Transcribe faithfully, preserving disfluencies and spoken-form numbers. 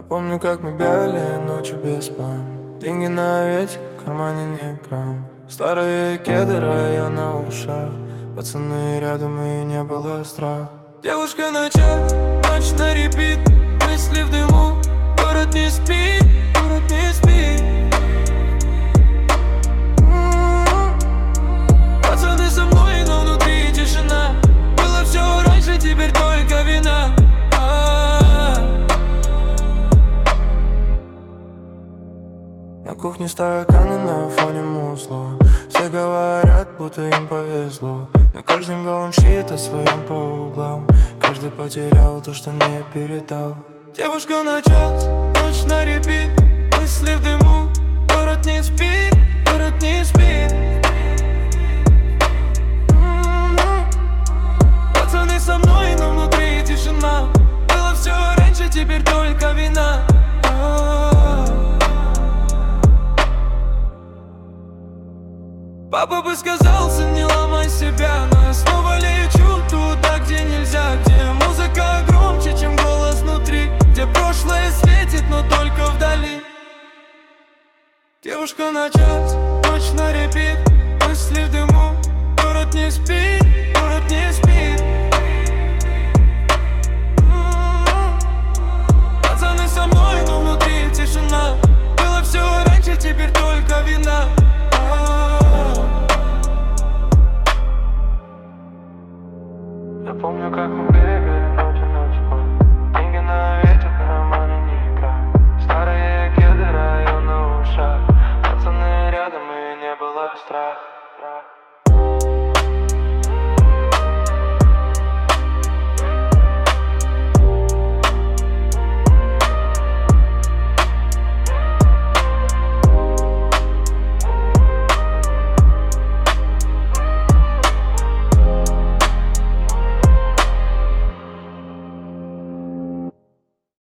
помню, как мы бегали ночью без план. Деньги на ветер, в кармане не грамм. Старые кеды, района ушах. Пацаны рядом и не было страха. Девушка на час, ночь на репит. Мысли в дыму, город не спит, город не спит. Пацаны со мной, но внутри тишина. Было все раньше, теперь только вина. На кухне стаканы на фоне мусла. Все говорят, будто им повезло, но каждый молчит о своем по углам. Каждый потерял то, что не передал. Девушка на час, ночь на репит. Мысли в дыму, город не спит, город не спит. Пацаны со мной, но внутри тишина. Было все раньше, теперь только вина. Папа бы сказал, сын, не ломай себя. Но я снова лечу туда, где нельзя. Где музыка громче, чем голос внутри. Где прошлое светит, но только вдали. Девушка на час, ночь на репит. Мысли в дыму, город не спит, город не спит. Пацаны со мной, но внутри тишина. Было все раньше, теперь только вина. Я помню, как мы бегали ночью ночью.